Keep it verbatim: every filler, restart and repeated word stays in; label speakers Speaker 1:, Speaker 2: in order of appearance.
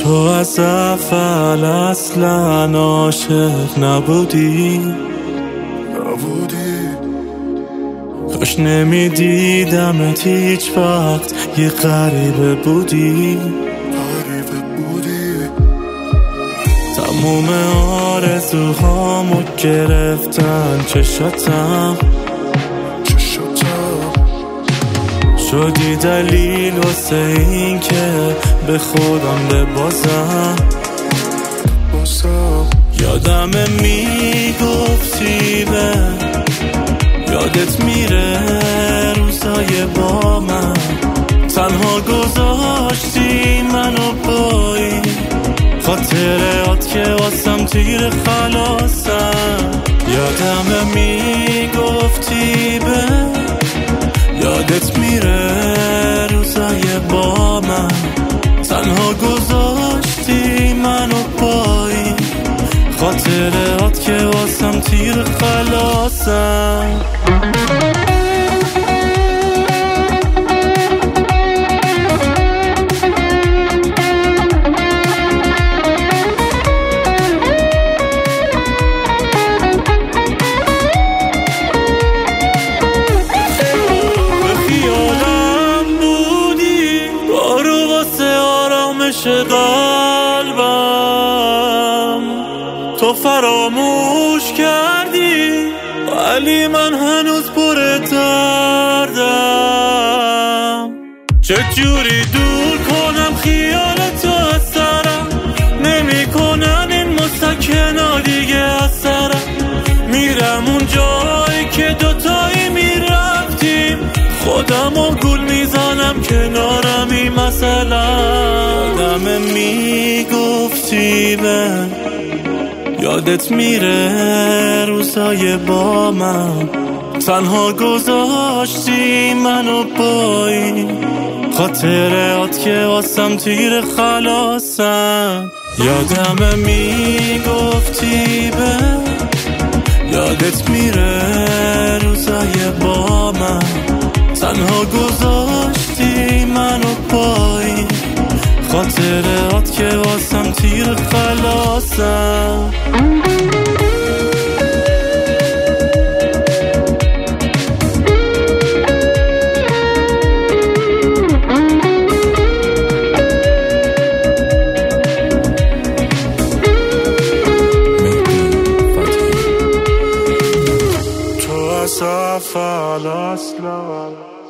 Speaker 1: تو از اول اصلا عاشق نبودی
Speaker 2: نبودی
Speaker 1: کاش نمیدیدمت هیچ وقت، یه غریبه بودی
Speaker 2: غریبه بودی
Speaker 1: تموم آرزوهامو گرفتن چشاتم
Speaker 2: چشاتم
Speaker 1: شدی دلیل واسه این که به خودم ببازم
Speaker 2: بازم
Speaker 1: یادمه میگفتی به یادت میره روزای با من تنها گذاشتی منو پایی خاطرات که واسم تیر خلاصم یادمه میگفتی به یادت میره روزای با من تنها گذاشتی منو پایی خاطرات که واسم تیر خلاصم قلبم تو فراموش کردی ولی من هنوز پر دردم چجوری دور کنم خیالتو از سرم نمی کنن این مسکنا دیگه از سرم میرم اون جایی که دوتایی میرفتیم خودمو گول میزنم کنارمی مثلا یادمه میگفتی به یادت میره روزای با من تنها گذاشتی منو پایی خاطرات که واسم تیر خلاصم یادمه میگفتی به یادت میره روزای با من تنها گذاشتی منو پایی خاطرات که واسم تیر خلاصم تو از اول اصلا